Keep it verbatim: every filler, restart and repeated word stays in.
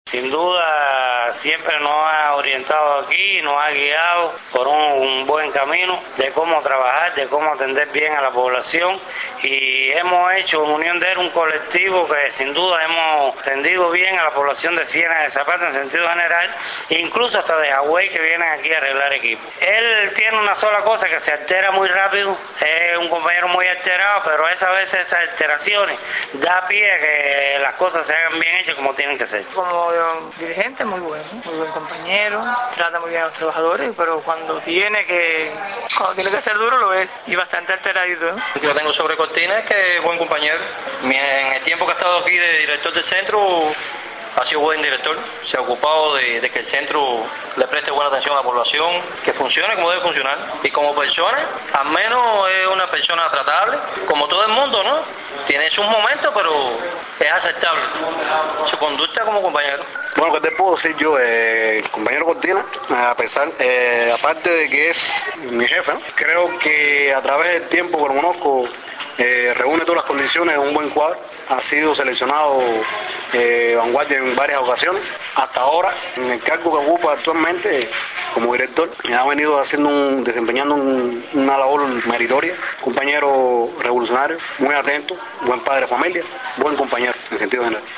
Sin duda, siempre nos ha orientado aquí, nos ha guiado por un, un buen camino de cómo trabajar, de cómo atender bien a la población, y hemos hecho en unión de él un colectivo que sin duda hemos atendido bien a la población de Ciénaga de Zapata en sentido general, incluso hasta de Hawái que vienen aquí a arreglar equipos. Él tiene una sola cosa, que se altera muy rápido, es un compañero muy alterado, pero a veces esas alteraciones da pie a que las cosas se hagan bien hechas como tienen que ser. Como dirigente, muy bueno, muy buen compañero, trata muy bien a los trabajadores, pero cuando tiene que cuando tiene que ser duro lo es, y bastante alteradito, ¿no? Yo tengo sobre Cortina es que es buen compañero. En el tiempo que ha estado aquí de director del centro, ha sido buen director, se ha ocupado de, de que el centro le preste buena atención a la población, que funcione como debe funcionar. Y como persona, al menos es una persona tratable, como todo el mundo, ¿no? Tiene sus momentos, pero es aceptable su conducta como compañero. Bueno, ¿qué te puedo decir yo? Eh, compañero Cortina, a pesar, eh, aparte de que es mi jefe, ¿no? Creo que a través del tiempo que lo conozco, eh, reúne todas las condiciones de un buen cuadro. Ha sido seleccionado eh, vanguardia en varias ocasiones. Hasta ahora, en el cargo que ocupa actualmente como director, ha venido haciendo un, desempeñando un, una labor meritoria. Compañero revolucionario, muy atento, buen padre de familia, buen compañero en sentido general.